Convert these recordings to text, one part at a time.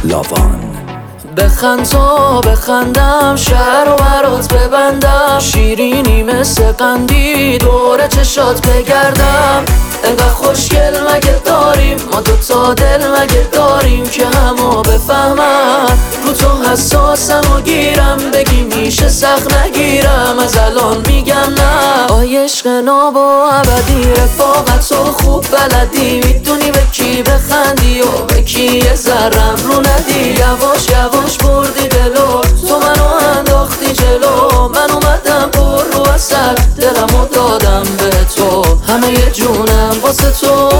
لاوان. بخند تا بخندم، شهر رو برات ببندم، شیرینی مثل قندی دور چشات بگردم. انقدر خوشگل مگه داریم ما دوتا، دل مگه داریم که همو بفهمن. رو تو حساسم و گیرم، بگی میشه سخت نگیرم، از الان میگم نه. آی عشق ناب و ابدی، رفاقت و خوب بلدی، میدونی به کی بخندی و به کی یه ذرم رو ندی. یواش یواش بردی دلو، تو منو انداختی جلو، من اومدم پر رو اصل، دلمو دادم به تو، همه یه جونم واسه تو.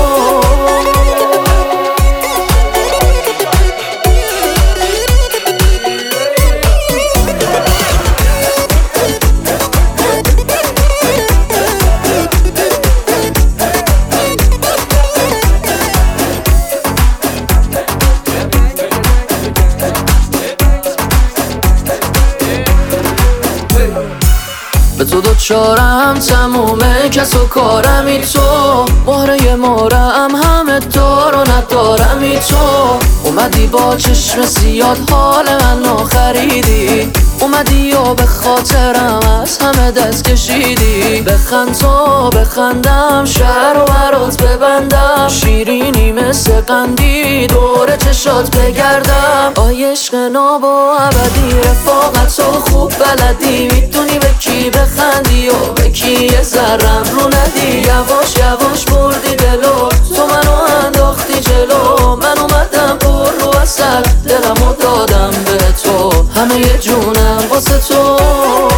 به تو دوچارم تمومه، کس و کارمی تو، مهره مهرم همه تو رو ندارمی تو. اومدی با چشم زیاد حال منو خریدی، اومدی و به خاطرم از همه دست کشیدی. بخند تا بخندم، شهر رو برات ببندم، شیرینی مثل قندی دور چشات بگردم. آی عشق ناب و ابدی، رفاقت و خوب بلدی، میدونی به کی بخندی و به کی یه ذرم رو ندی. یواش یواش بردی دلو، تو منو انداختی جلو، من اومدم پر رو اصل، دلمو دادم به تو، همه یه جونم واسه تو.